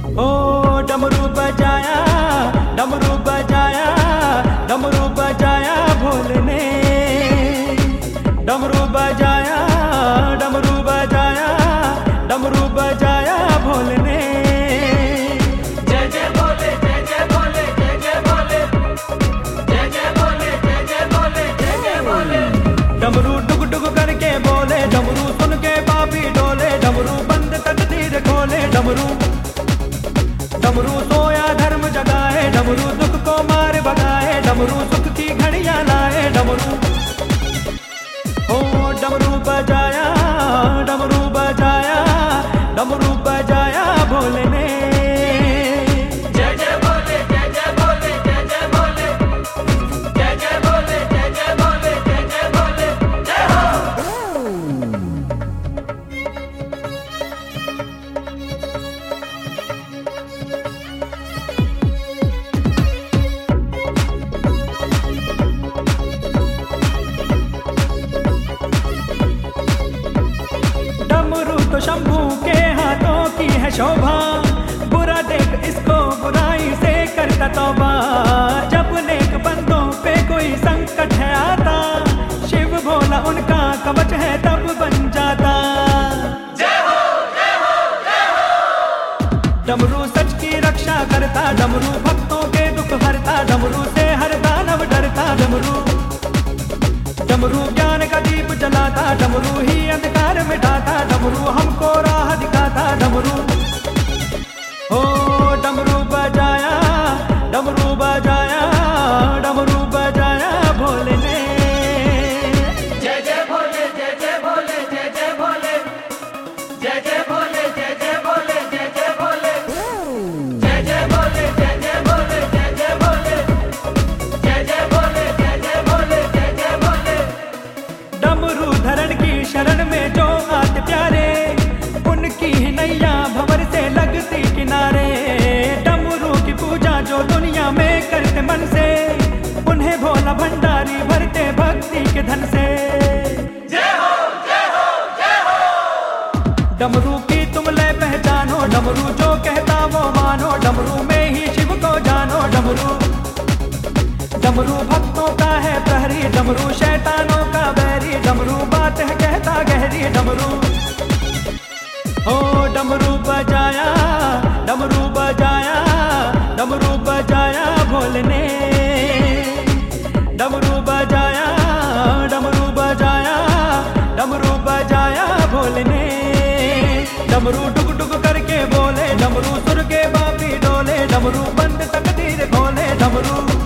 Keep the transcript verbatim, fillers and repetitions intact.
ओ डमरू बजाया, डमरू बजाया, डमरू बजाया भोले ने। डमरू बजाया, डमरू बजाया, डमरू बजाया भोले ने। जय जय भोले, जय जय भोले, जय जय भोले, जय जय भोले, जय जय भोले, जय जय भोले। डमरू डुग डुग करके बोले, डमरू सुन के पापी डोले, डमरू बंद तकदीर खोले। डमरू डमरू सोया धर्म जगाए, डमरू दुख को मार भगाए, डमरू सुख की घड़ियां लाए। डमरू ओ डमरू बजाया, डमरू बजाया, डमरू बजाया भोले ने। जय जय भोले, जय जय भोले, जय जय भोले, जय जय भोले, जय जय भोले, जय जय भोले, जय हो। डमरू तो शंभू के हाथों की है शोभा, बुरा देख इसको बुराई से करता तौबा। जब नेक बंदों पे कोई संकट है आता, शिव भोला उनका कवच है तब बन जाता। जय हो, जय हो, जय हो। डमरू सच की रक्षा करता, डमरू भक्तों के दुख हरता, डमरू से हर दानव डरता। डमरू डमरू ज्ञान का दीप जलाता, डमरू ही अंधकार मिटाता, डमरू हमको राह दिखाता। डमरू ओ डमरू बजाया, डमरू बजाया, डमरू बजाया भोले ने। जय जय भोले, जय जय भोले, जय जय भोले, जय जय भोले, जय जय भोले, जय जय भोले, जय जय भोले, जय जय भोले, जय जय भोले, जय जय भोले, जय जय भोले, जय जय भोले। डमरू धरण की शरण में जो आते प्यारे, उनकी ही नैया भंवर से लगती किनारे। डमरू की पूजा जो दुनिया में करते मन से, उन्हें भोला भंडारी भरते भक्ति के धन से। जय हो, जय हो, जय हो। डमरू की तुम ले पहचानो, डमरू जो कहता वो मानो, डमरू में ही शिव को जानो। डमरू डमरू भक्तों का है प्रहरी, डमरू शैतानों का बैरी, डमरू बात है कहता गहरी। डमरू ओ डमरू बजाया, डमरू बजाया, डमरू बजाया भोले ने। डमरू बजाया, डमरू बजाया, डमरू बजाया भोले ने। डमरू डुग डुग करके बोले, डमरू सुर के बापी डोले, डमरू बंद तकदीर खोले। डमरू